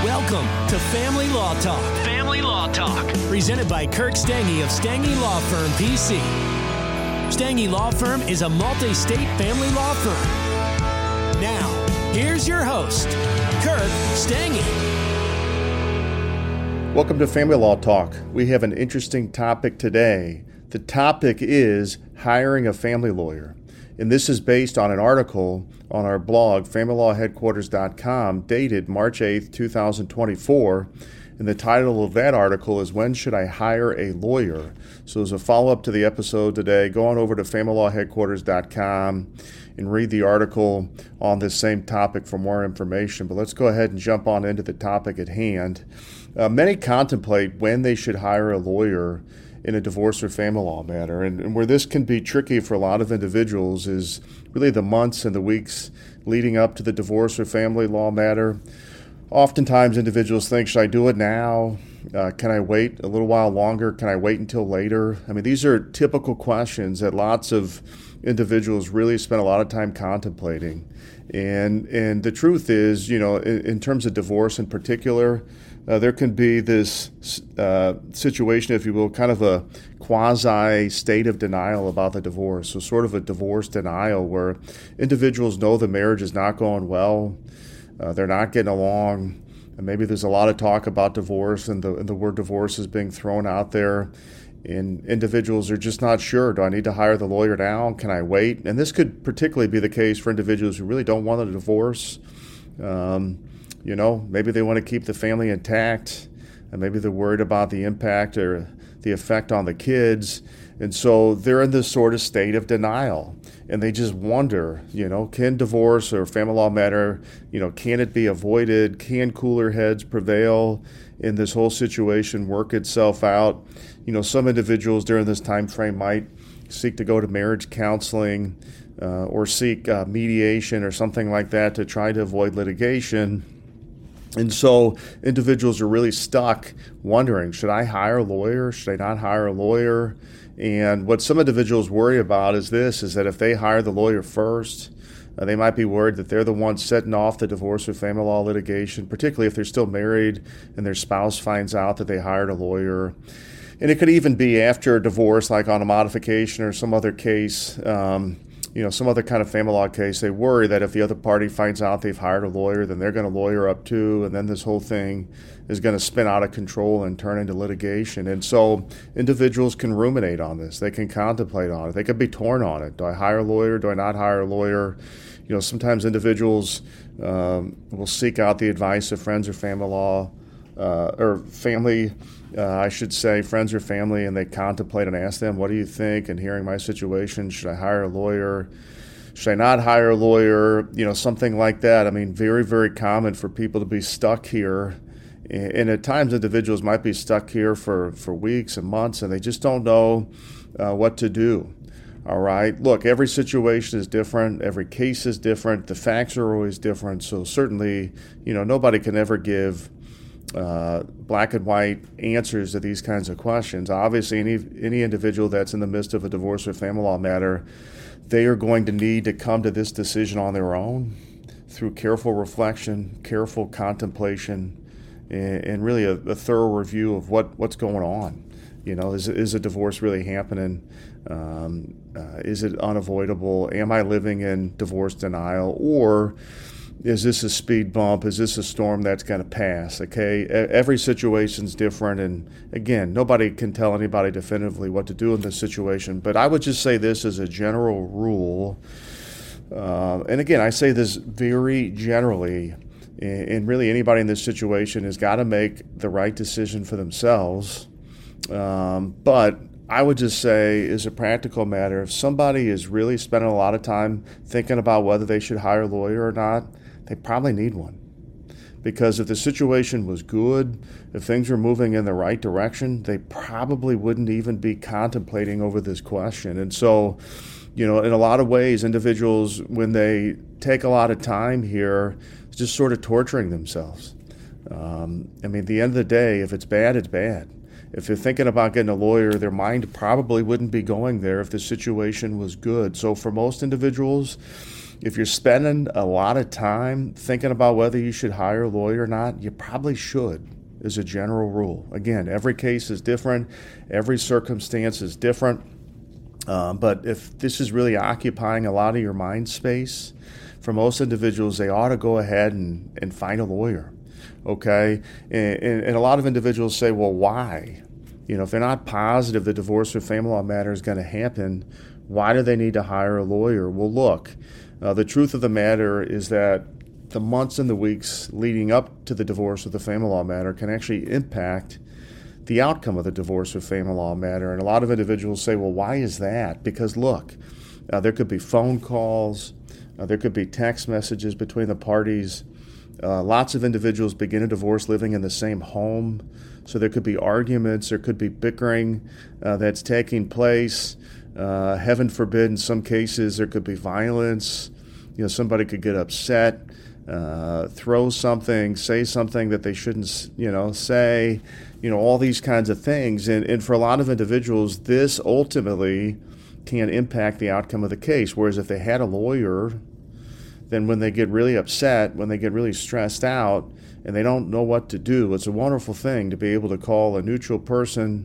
Welcome to Family Law Talk. Family Law Talk. Presented by Kirk Stange of Stange Law Firm, PC. Stange Law Firm is a multi-state family law firm. Now, here's your host, Kirk Stange. Welcome to Family Law Talk. We have an interesting topic today. The topic is hiring a family lawyer. And this is based on an article on our blog, familylawheadquarters.com, dated March 8th, 2024. And the title of that article is, When Should I Hire a Lawyer? So as a follow-up to the episode today, go on over to familylawheadquarters.com and read the article on this same topic for more information. But let's go ahead and jump on into the topic at hand. Many contemplate when they should hire a lawyer in a divorce or family law matter. And where this can be tricky for a lot of individuals is really the months and the weeks leading up to the divorce or family law matter. Oftentimes individuals think, should I do it now? Can I wait a little while longer? Can I wait until later? I mean, these are typical questions that lots of individuals really spend a lot of time contemplating. And the truth is, in terms of divorce in particular, there can be this situation, if you will, kind of a quasi state of denial about the divorce. So sort of a divorce denial where individuals know the marriage is not going well, they're not getting along, and maybe there's a lot of talk about divorce and the word divorce is being thrown out there. And individuals are just not sure. Do I need to hire the lawyer now? Can I wait? And this could particularly be the case for individuals who really don't want a divorce. Maybe they want to keep the family intact, and maybe they're worried about the impact or the effect on the kids. And so they're in this sort of state of denial. And they just wonder, can divorce or family law matter, can it be avoided? Can cooler heads prevail in this whole situation, work itself out? Some individuals during this time frame might seek to go to marriage counseling or seek mediation or something like that to try to avoid litigation. And so individuals are really stuck wondering, should I hire a lawyer? Should I not hire a lawyer? And what some individuals worry about is that if they hire the lawyer first, they might be worried that they're the ones setting off the divorce or family law litigation, particularly if they're still married and their spouse finds out that they hired a lawyer. And it could even be after a divorce, like on a modification or some other case, some other kind of family law case. They worry that if the other party finds out they've hired a lawyer, then they're going to lawyer up too, and then this whole thing is going to spin out of control and turn into litigation. And so individuals can ruminate on this. They can contemplate on it. They could be torn on it. Do I hire a lawyer? Do I not hire a lawyer? Sometimes individuals will seek out the advice of friends or family law, friends or family, and they contemplate and ask them, what do you think? And hearing my situation, should I hire a lawyer? Should I not hire a lawyer? Something like that. I mean, very, very common for people to be stuck here. And at times individuals might be stuck here for weeks and months, and they just don't know what to do. All right. Look, every situation is different. Every case is different. The facts are always different. So certainly, nobody can ever give black and white answers to these kinds of questions. Obviously, any individual that's in the midst of a divorce or family law matter, they are going to need to come to this decision on their own through careful reflection, careful contemplation, and really a thorough review of what's going on. Is a divorce really happening? Is it unavoidable? Am I living in divorce denial? Or is this a speed bump? Is this a storm that's going to pass? Okay, every situation's different, and again, nobody can tell anybody definitively what to do in this situation. But I would just say this as a general rule, and again, I say this very generally, and really anybody in this situation has got to make the right decision for themselves. But I would just say, as a practical matter, if somebody is really spending a lot of time thinking about whether they should hire a lawyer or not, they probably need one. Because if the situation was good, if things were moving in the right direction, they probably wouldn't even be contemplating over this question. And so, in a lot of ways, individuals, when they take a lot of time here, just sort of torturing themselves. At the end of the day, if it's bad, it's bad. If they're thinking about getting a lawyer, their mind probably wouldn't be going there if the situation was good. So for most individuals, if you're spending a lot of time thinking about whether you should hire a lawyer or not, you probably should, as a general rule. Again, every case is different, every circumstance is different. But if this is really occupying a lot of your mind space, for most individuals, they ought to go ahead and find a lawyer, okay? And a lot of individuals say, well, why? If they're not positive the divorce or family law matter is going to happen, why do they need to hire a lawyer? Well, look, the truth of the matter is that the months and the weeks leading up to the divorce or the family law matter can actually impact the outcome of the divorce or family law matter. And a lot of individuals say, well, why is that? Because look, there could be phone calls, there could be text messages between the parties. Lots of individuals begin a divorce living in the same home, so there could be arguments, there could be bickering that's taking place. Heaven forbid, in some cases, there could be violence. Somebody could get upset, throw something, say something that they shouldn't, say. All these kinds of things. And for a lot of individuals, this ultimately can impact the outcome of the case. Whereas if they had a lawyer, then when they get really upset, when they get really stressed out, and they don't know what to do, it's a wonderful thing to be able to call a neutral person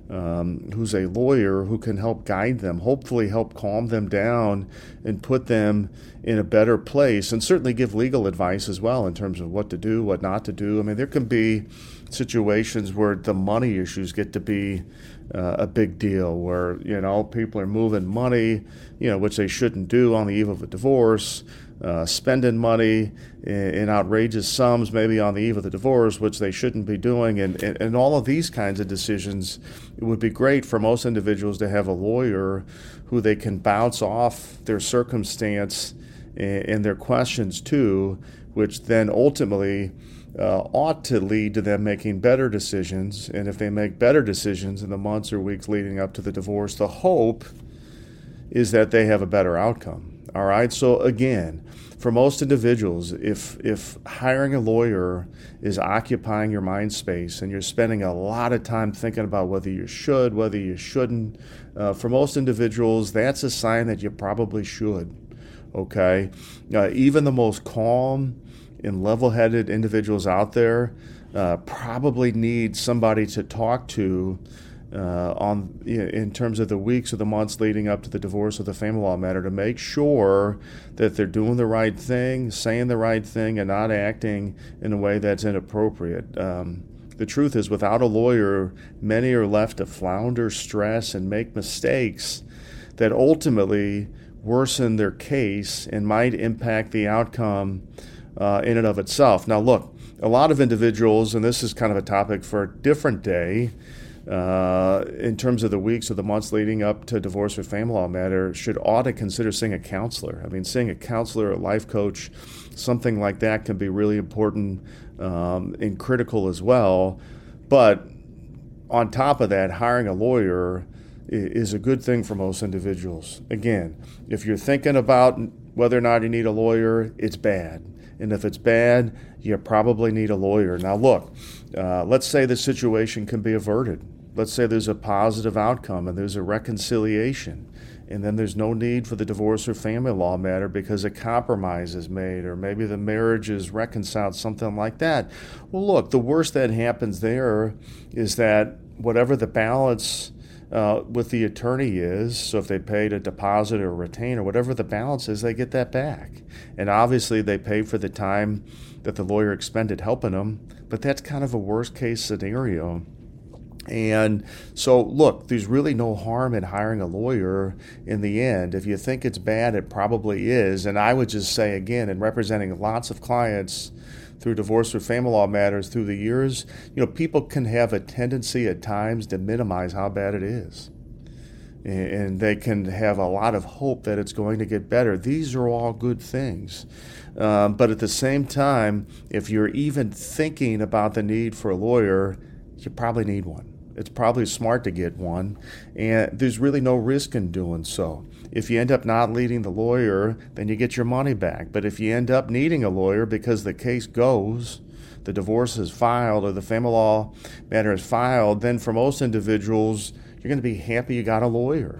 who's a lawyer who can help guide them, hopefully help calm them down and put them in a better place, and certainly give legal advice as well in terms of what to do, what not to do. I mean, there can be situations where the money issues get to be a big deal, where, people are moving money, which they shouldn't do on the eve of a divorce, spending money in outrageous sums maybe on the eve of the divorce, which they shouldn't be doing. And all of these kinds of decisions, it would be great for most individuals to have a lawyer who they can bounce off their circumstance and their questions to, which then ultimately ought to lead to them making better decisions. And if they make better decisions in the months or weeks leading up to the divorce, the hope is that they have a better outcome. All right, so again, for most individuals, if hiring a lawyer is occupying your mind space and you're spending a lot of time thinking about whether you should, whether you shouldn't, for most individuals, that's a sign that you probably should, okay? Even the most calm and level-headed individuals out there probably need somebody to talk to in terms of the weeks or the months leading up to the divorce or the family law matter, to make sure that they're doing the right thing, saying the right thing, and not acting in a way that's inappropriate. The truth is, without a lawyer, many are left to flounder, stress, and make mistakes that ultimately worsen their case and might impact the outcome in and of itself. Now, look, a lot of individuals, and this is kind of a topic for a different day, in terms of the weeks or the months leading up to divorce or family law matter, ought to consider seeing a counselor. I mean, seeing a counselor, a life coach, something like that can be really important and critical as well. But on top of that, hiring a lawyer is a good thing for most individuals. Again, if you're thinking about whether or not you need a lawyer, it's bad. And if it's bad, you probably need a lawyer. Now, look, let's say the situation can be averted. Let's say there's a positive outcome and there's a reconciliation, and then there's no need for the divorce or family law matter because a compromise is made, or maybe the marriage is reconciled, something like that. Well, look, the worst that happens there is that whatever the balance with the attorney is, so if they paid a deposit or a retainer, whatever the balance is, they get that back. And obviously they pay for the time that the lawyer expended helping them, but that's kind of a worst case scenario. And so, look, there's really no harm in hiring a lawyer in the end. If you think it's bad, it probably is. And I would just say, again, in representing lots of clients through divorce or family law matters through the years, people can have a tendency at times to minimize how bad it is. And they can have a lot of hope that it's going to get better. These are all good things. But at the same time, if you're even thinking about the need for a lawyer, you probably need one. It's probably smart to get one, and there's really no risk in doing so. If you end up not needing the lawyer, then you get your money back. But if you end up needing a lawyer because the case goes, the divorce is filed or the family law matter is filed, then for most individuals, you're going to be happy you got a lawyer.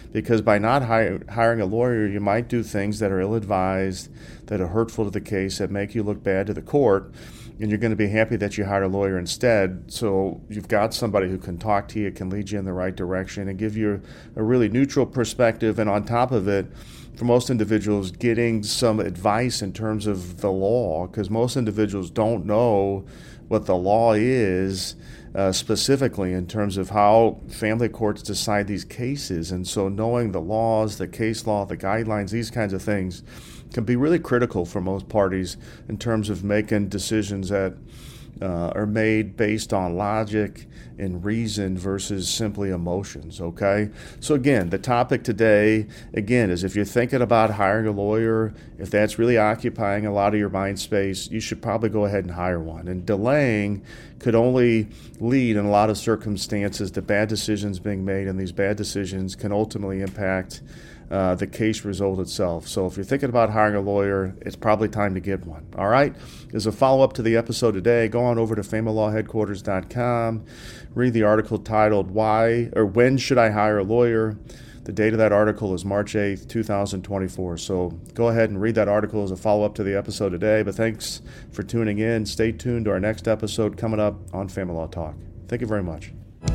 because by not hiring a lawyer, you might do things that are ill-advised, that are hurtful to the case, that make you look bad to the court, and you're going to be happy that you hired a lawyer instead. So you've got somebody who can talk to you, can lead you in the right direction, and give you a really neutral perspective. And on top of it, for most individuals, getting some advice in terms of the law, because most individuals don't know what the law is specifically in terms of how family courts decide these cases. And so knowing the laws, the case law, the guidelines, these kinds of things can be really critical for most parties in terms of making decisions that are made based on logic and reason versus simply emotions, okay? So again, the topic today, again, is if you're thinking about hiring a lawyer, if that's really occupying a lot of your mind space, you should probably go ahead and hire one. And delaying could only lead in a lot of circumstances to bad decisions being made, and these bad decisions can ultimately impact the case result itself. So if you're thinking about hiring a lawyer, it's probably time to get one. All right? As a follow-up to the episode today, go on over to FamilyLawHeadquarters.com, read the article titled When Should I Hire a Lawyer? The date of that article is March 8th, 2024. So go ahead and read that article as a follow-up to the episode today. But thanks for tuning in. Stay tuned to our next episode coming up on Family Law Talk. Thank you very much.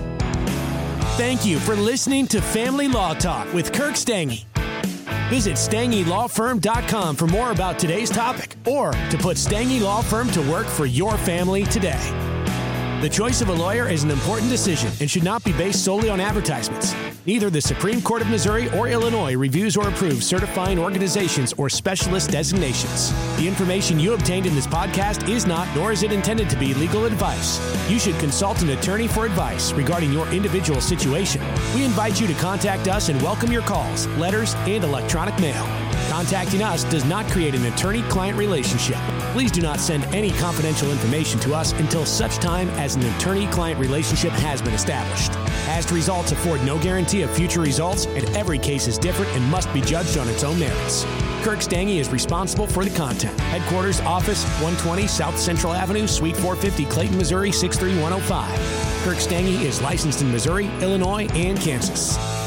Thank you for listening to Family Law Talk with Kirk Stange. Visit StangeLawFirm.com for more about today's topic or to put Stange Law Firm to work for your family today. The choice of a lawyer is an important decision and should not be based solely on advertisements. Neither the Supreme Court of Missouri or Illinois reviews or approves certifying organizations or specialist designations. The information you obtained in this podcast is not, nor is it intended to be, legal advice. You should consult an attorney for advice regarding your individual situation. We invite you to contact us and welcome your calls, letters, and electronic mail. Contacting us does not create an attorney-client relationship. Please do not send any confidential information to us until such time as an attorney-client relationship has been established. Past results afford no guarantee of future results, and every case is different and must be judged on its own merits. Kirk Stange is responsible for the content. Headquarters, Office 120 South Central Avenue, Suite 450, Clayton, Missouri 63105. Kirk Stange is licensed in Missouri, Illinois, and Kansas.